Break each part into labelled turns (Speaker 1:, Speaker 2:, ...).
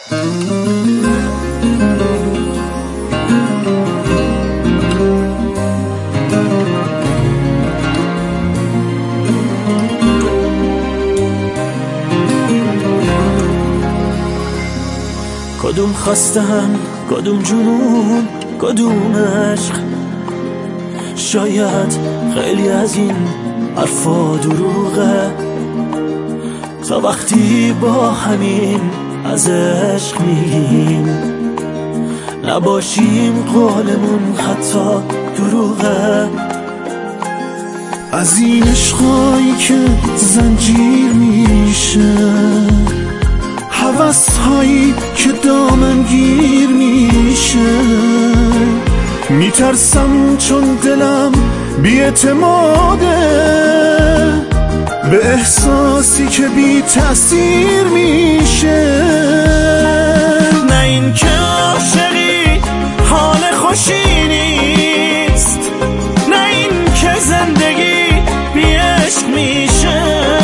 Speaker 1: کدوم خواستن، کدوم جنون، کدوم عشق؟ شاید خیلی از این حرفا دروغه، تا وقتی با همین از عشق میگیم نباشیم قولمون حتی دروغه. از این عشقایی که زنجیر میشه، هوس‌هایی که دامنگیر میشه، میترسم چون دلم بی‌اعتماده به احساسی که بی تأثیر میشه. نه این که عاشقی حال خوشی نیست، نه این که زندگی بی عشق میشه،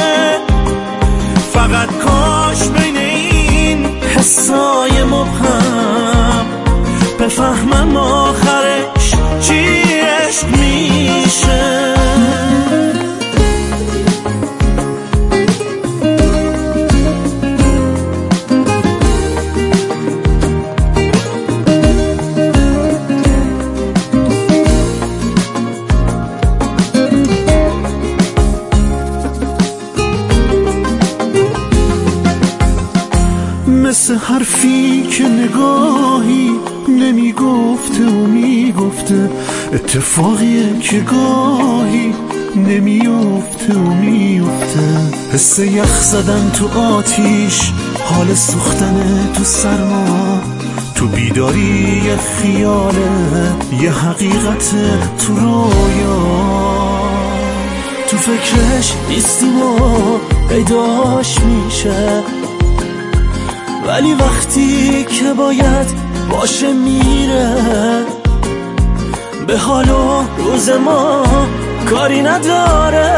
Speaker 1: فقط کاش بین این حسای مبهم بفهمم آخرش چی عشق میشه. مثل حرفی که نگاهی نمیگفته و میگفته، اتفاقیه که گاهی نمیفته و میفته. حس یخ زدن تو آتیش، حال سوختن تو سرما، تو بیداری یه خیاله، یه حقیقت تو رویا. تو فکرش نیستیم و پیداش میشه، ولی وقتی که باید باشه میره. به حال و روز ما کاری نداره،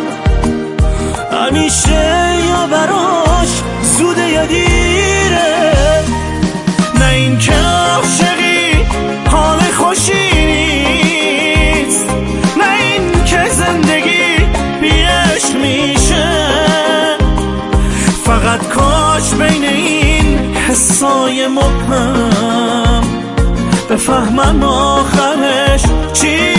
Speaker 1: همیشه یا براش زوده یا دیره. نه این که عاشقی حال خوشی نیست، نه این که زندگی بی عشق میشه، فقط کاش بین این حسای مبهم بفهمم آخرش چی